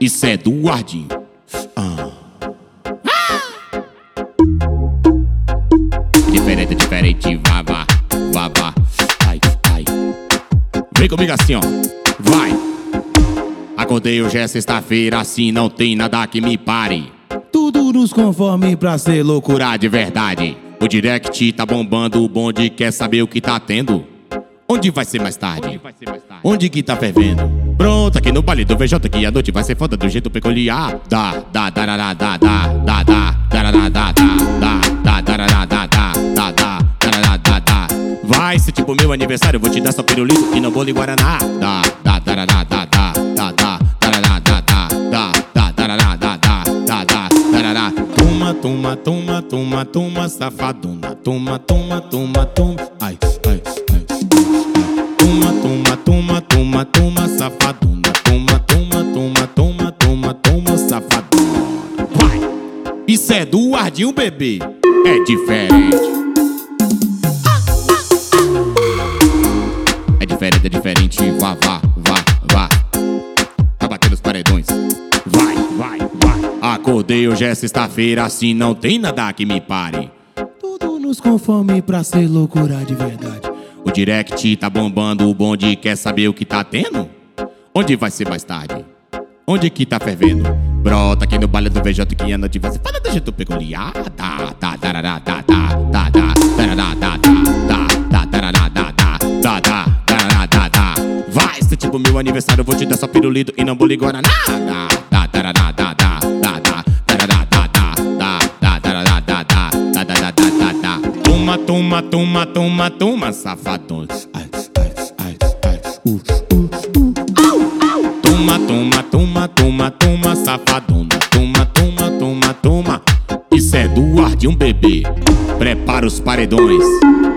isso é do Ardinho. Diferente, diferente, vá, vá, vá, vá. Ai, ai. Vem comigo assim, ó. Vai. Acordei hoje é sexta-feira, assim não tem nada que me pare. Tudo nos conforme pra ser loucura de verdade. O direct tá bombando, o bonde quer saber o que tá tendo. Onde vai ser mais tarde? Onde que tá fervendo? Pronto, aqui no baile do VJ que a noite vai ser foda do jeito peculiar. Dá, dá, dá, dá, dá, dá, dá, dá, dá, dá, dá, dá, dá, dá, dá, dá, dá, dá. Vai ser tipo meu aniversário, vou te dar só pirulito e não bolo e guaraná. Dá, dá, dá, dá, dá, dá, dá, dá, dá, dá, dá, dá, dá, dá. Toma, toma, toma, toma, toma, safadona. Toma, toma, toma, toma. Ai, ai, ai. Toma, toma, toma, toma, toma, safadona. Toma, toma, toma, toma, toma, toma, safadona. Vai! Isso é do Ardinho, bebê. É diferente. É diferente, vá, vá, vá, vá. Tá batendo os paredões. Vai, vai, vai. Acordei hoje é sexta-feira, assim não tem nada que me pare. Tudo nos conforme pra ser loucura de verdade. O direct tá bombando, o bonde quer saber o que tá tendo. Onde vai ser mais tarde? Onde que tá fervendo? Brota aqui no baile do VJ que a noite vai ser foda do jeito peculiar. Dá, dá, dá, dá, dá, dá, dá, dá, dá, dá, dá, dá. Vai ser tipo meu aniversário, eu vou te dar só pirulito e não bolo e guaraná. Dá, dá, dá, dá, dá, dá, dá, dá, dá. Toma, toma, toma, toma, toma, safadão. Ai, ai, ai, ai. Toma, toma, toma, toma, toma, safadona. Toma, toma, toma, toma. Isso é do Ardinho, bebê. Prepara os paredões.